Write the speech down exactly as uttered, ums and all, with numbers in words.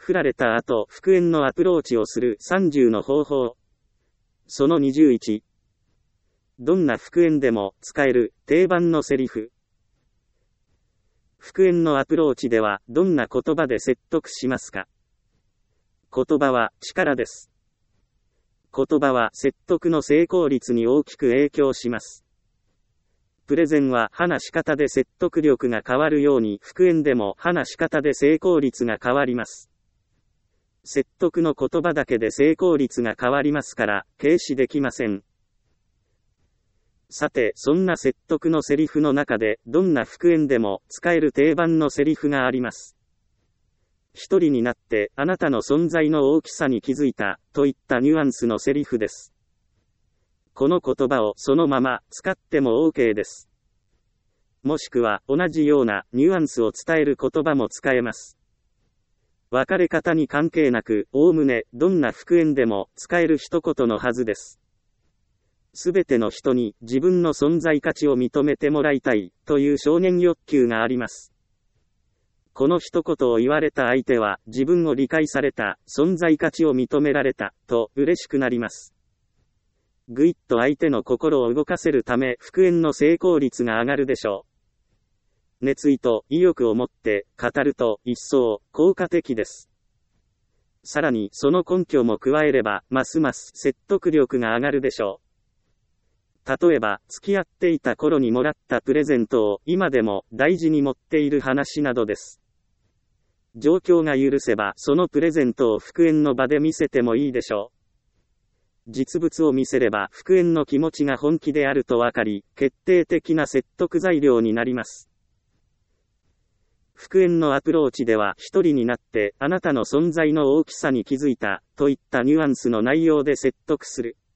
振られた後、復縁のアプローチをするさんじゅうの方法。そのにじゅういち。どんな復縁でも使える定番のセリフ。復縁のアプローチではどんな言葉で説得しますか？言葉は力です。言葉は説得の成功率に大きく影響します。プレゼンは話し方で説得力が変わるように、復縁でも話し方で成功率が変わります。説得の言葉だけで成功率が変わりますから、軽視できません。さて、そんな説得のセリフの中で、どんな復縁でも使える定番のセリフがあります。一人になって、あなたの存在の大きさに気づいた、といったニュアンスのセリフです。この言葉をそのまま使っても OK です。もしくは、同じようなニュアンスを伝える言葉も使えます。別れ方に関係なく、おおむね、どんな復縁でも使える一言のはずです。すべての人に自分の存在価値を認めてもらいたいという少年欲求があります。この一言を言われた相手は自分を理解された、存在価値を認められたと嬉しくなります。ぐいっと相手の心を動かせるため復縁の成功率が上がるでしょう。熱意と意欲を持って語ると一層効果的です。さらにその根拠も加えればますます説得力が上がるでしょう。例えば、付き合っていた頃にもらったプレゼントを今でも大事に持っている話などです。状況が許せば、そのプレゼントを復縁の場で見せてもいいでしょう。実物を見せれば、復縁の気持ちが本気であるとわかり、決定的な説得材料になります。復縁のアプローチでは、一人になって、あなたの存在の大きさに気づいた、といったニュアンスの内容で説得する。